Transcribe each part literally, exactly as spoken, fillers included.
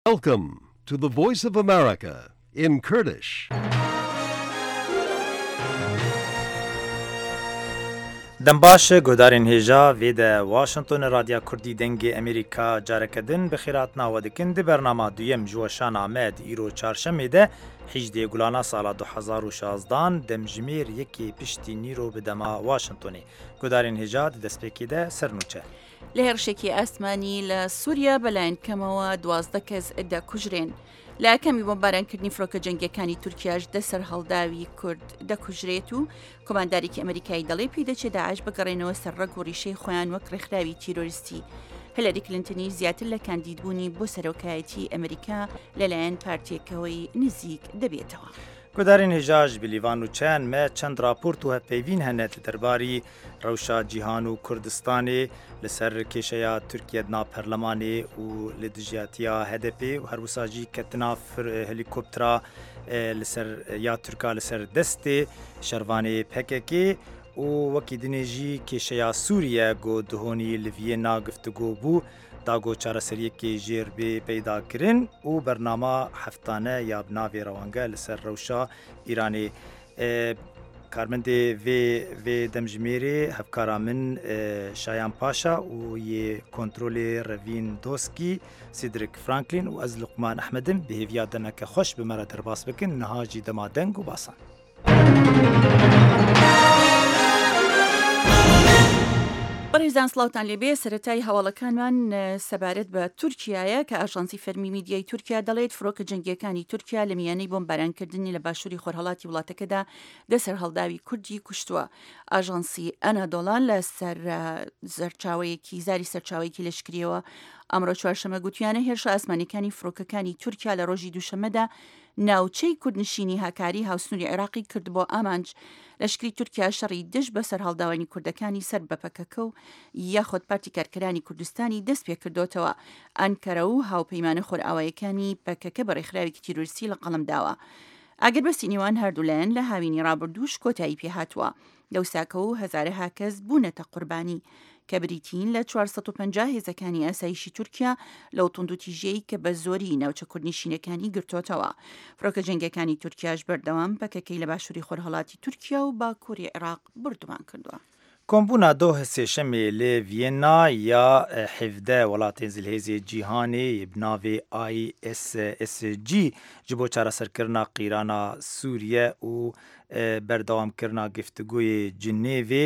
Welcome to the Voice of America in Kurdish. دنباش گودارین هجا وید واشنطن رادیا کردی دنگ امریکا جارکدن بخیرات ناودکن دی برنامه دویم جوشان آمد ایرو چارشنبه ده هجده گلانا سال دو هزار و شازده دمجمیر یکی پشتی نیرو بدما واشنطنی گودارین هجا دەستپێکی ده سەرنووچە لە هێرشێکی ئاسمانی لە سووریا بەلایەن کەمەوە دوازدە کەس دەکوژرێن. لە کەمی بۆمبارانکردنی فڕۆکە جەنگیەکانی تورکیاش دەسەر هەڵداوی کورد دەکوژرێت و کۆماندارێکی ئەمریکایی دەڵێ پێی دەچێت داعش بگەڕێنەوە سەر ڕەگ و ڕیشەی خۆیان وەک ڕێکخراوی تیرۆریستی. هیلاری کلینتنی زیاتر لە کاندیدبوونی بۆ سەرۆکایەتی ئەمریکا لەلایەن پارتیەکەوەی نزیک دەبێتەوە. گودارین هجاج بلیوان و چند ما چند راپورت و هپیوین هنت درباری روشا جیهان و کردستانی لسر کشیا ترکیه دنا پرلمانی و لدجیاتیا هدپی و هر وساجی کتنا هلیکوپترا لسر یا ترکا لسر دستی شروانی پککی و وکی دنیجی کشیا سوریه گو دهونی لوینا گفتگو بو داگو چارەسەریەکی ژێر بێ پەیدا کردن و بەرنامە هەفتانە یا بناوێ ڕەوانگە لەسەر ڕەوشە ئیرانی کارمەندێ vê demjimêrê hevkara min Şayan Paşa û yê kontrolê Revîn Doskî Sidrik Franklin û ez Luqman Ehmedim bi hêviya demeke xweş bi me re derbas bikin niha jî dema deng û basan. بەڕێزان سڵاوتان لێبێ سەرەتای هەواڵەکانمان سەبارەت بە تورکیایە کە ئاژانسی فەرمی میدیای تورکیا دەڵێت فڕۆکە جەنگیەکانی تورکیا لە میانەی بۆمبارانکردنی لە باشووری خۆرهەڵاتی وڵاتەکەدا دەسەر هەڵداوی کوردی کوشتووە. ئاژانسی ئەنادۆڵان لە سەر زەرچاوەیەکی زاری سەرچاوەیەکی لەشکریەوە ئەمڕۆ چوارشەمە گوتیانە هێرشە ئاسمانیەکانی فڕۆکەکانی تورکیا لە ڕۆژی دووشەمەدا ناوچەی کوردنشینی هاکاری هاوسنووری عێراقی کرد بۆ ئامانج. لەشکری تورکیا شەڕی دژ بەسەر هەڵداوانی کوردەکانی سەر بەپەکەکە و یاخۆت پارتی کارکەرانی کوردستانی دەست پێ کردوتەوە. ئەنکەرە و هاوپەیمانە خۆرئاوایەکانی پەکەکە بە ڕێکخراوێکی تیرۆریستی لە قەڵم داوە. ئەگەر بەستی نێوان هەردوولایەن لە هاوینی ڕابردووش کۆتایی پێهاتووە. لەوساکە و هەزارەها کەس بوونەتە قوربانی کە بریتین لە چوارسەد و پەنجا هێزەکانی ئاسایشی تورکیا لەو توندوتیژەی کە بە زۆری ناوچە کوردنشینەکانی گرتوتەوە. فڕۆکە جەنگیەکانی تورکیاش بەردەوام پەکەکەی لە باشووری خۆرهەڵاتی تورکیا و باکووری عێراق بردومان کردووە. کۆمبوونا دۆ سێشەمێ لێ ڤێنا یا حیڤدە وڵاتên zilhêzê cîhanê binavê I S S G ji bo çareserkirina qîrana Sûriye û berdewamkirina giftugûyê Cinêvê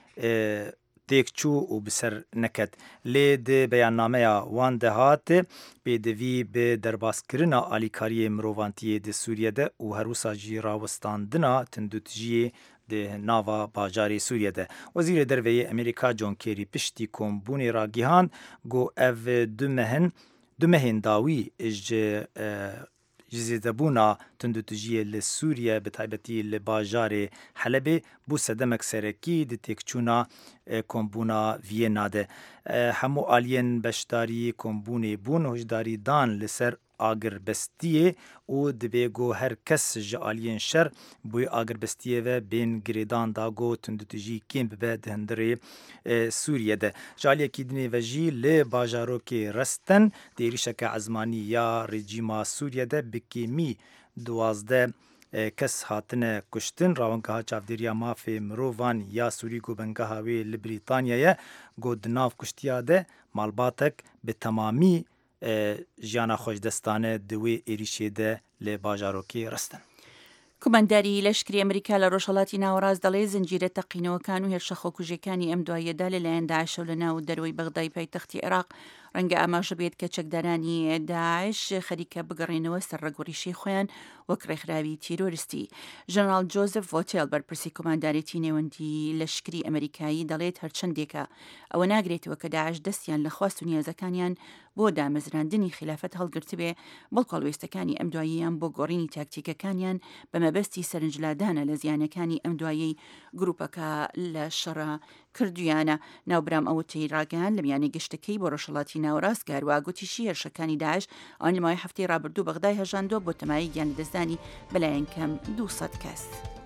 têkçû û bi ser neket. Lê di beyannameya wan de hat pêdivî bi derbaaskirina alîkariyê mirovantiyê di Sûriyede û her wisa jî rawestandina tundutijiyê di nava bajarê Sûriyede. Wezîrê derveyê Amerîka John Kerry piştî kombûnê ra gihan got ev du mehin du mehên dawî ji ji zêdebûna tundutijiyê li Sûriye bi taybetî li bajarê Helebê bû sedemek serekî di têkçûna kombûna Vîyena de. Hemû aliyên beşdarî kombûnê bûn hojdarî dan li ser agirbestiyê û divê got her kes ji aliyên şer bûyî agirbestiyê ve bên girêdan da got tundutijî kêm bibe di hundirê Sûriyede. Ji aliyekî dinê ve jî li bajarokê Resten di êrişeke ezmanî ya rejîma Sûriyede bi kêmî duwazde kes hatine kuştin. Rawingeha çavdêriya mafê mirovan ya Sûrî gobengeha wê li Brîtanyayê got di nav kuştiya de malbatek bi temamî ژیانە خۆشدەستانە دوێ ئێریشێ de لێ باژارۆکێ ڕستن. کۆمانداری لەشکری ئەمریکا لە ڕۆژهەڵاتی ناوەڕاست دەڵێ زنجیرە تەقینەوەکان و هێرشە خۆکوژەکانی ئەم دوایەدا لەلایەن داعش و لە ناو دەروی بەغدای پایتەختی عێراق ڕەنگە ئاماژە بێت کە چەکدارانی داعش خەریکە بگەڕێنەوە سەر ڕێگوڕیشەی خۆیان وەک ڕێکخراوی تیرۆریستی. ژەنەڕاڵ جۆزف ڤۆتێل بەرپرسی کۆماندارێتی نێوەندی لەشکری ئەمریکایی دەڵێت هەرچەندێکە ئەوە ناگرێتەوە کە داعش دەستیان لە خواست و نیازەکانیان بۆ دامەزراندنی خلافەت هەڵگرت بێ بەڵکو هەڵوێستەکانی ئەم دواییان بۆ گۆڕینی تاکتیکەکانیان بە مەبەستی سەرنجلادانە لە زیانەکانی ئەم دوایی گروپەکە لە شەڕە کردویانە. ناوبرام ئەوەی ڕاگەیان لە میانەی گەشتەکەی بۆ ڕۆژهەڵاتی ناوەڕاست گاروە گوتیشی هێرشەکانی داعش ئەوان لە ماوەی هەفتەی ڕابردوو بەغدای هەژاندۆ بۆ تەمایی گیانلەدەستدانی بەلایەن کەم دووسەد کەس.